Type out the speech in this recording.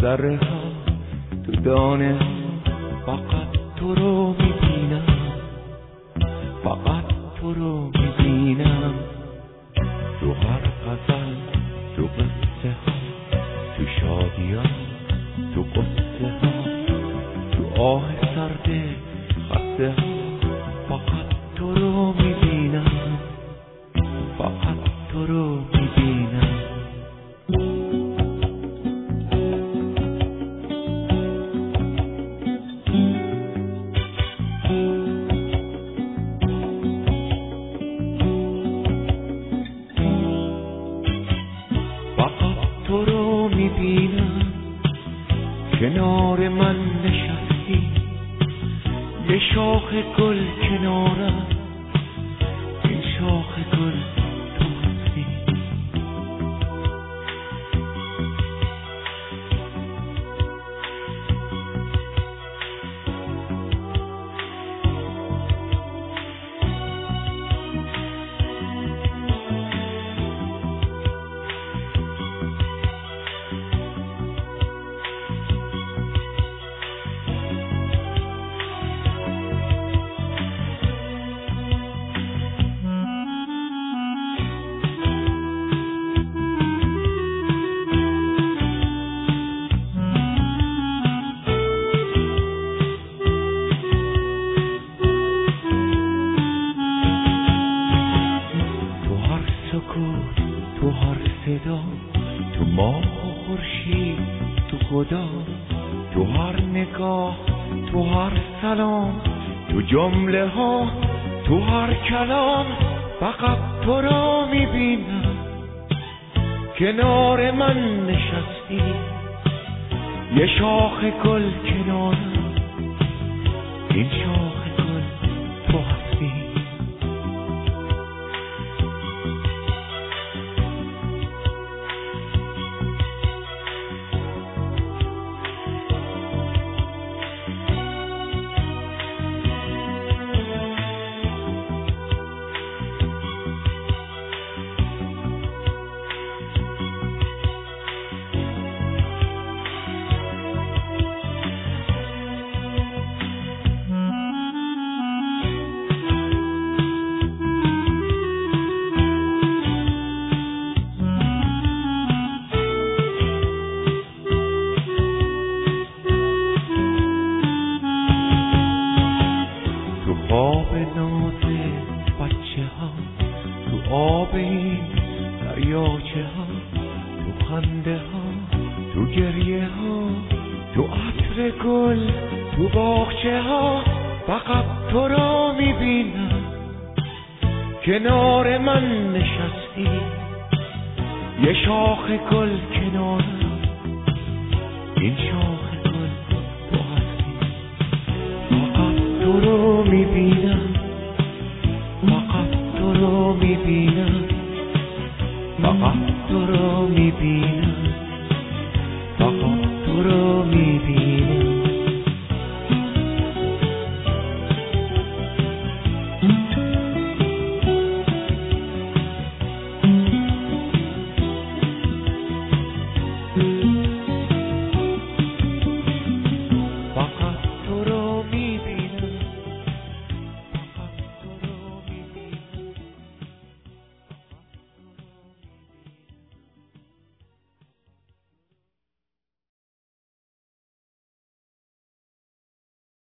ذره ها تو دانه فقط تو رو میبینم، فقط تو رو میبینم. تو هر غزل، تو قصه ها، تو شادی ها، تو قصه ها، تو آه سرد خسته ها، فقط تو رو میبینم، فقط تو رو میبینم. تو رو میبینم کنار من نشستی، یه شاخ گل کنارم، این شاخ گل تو هستی. تو هر صدا، تو ماه و خورشید، تو خدا، تو هر نگاه، تو هر سلام، تو جمله ها، تو هر کلام، فقط تو را میبینم. کنار من نشستی، یه شاخ گل کنارم، این شاخ گل تو هستی. آب ناز بچه ها، تو آب این دریاچه ها، تو خنده ها، تو گریه ها، تو عطر گل، تو باغچه ها، فقط تو را میبینم. کنار من نشستی، یه شاخ گل کنارم، این شاخ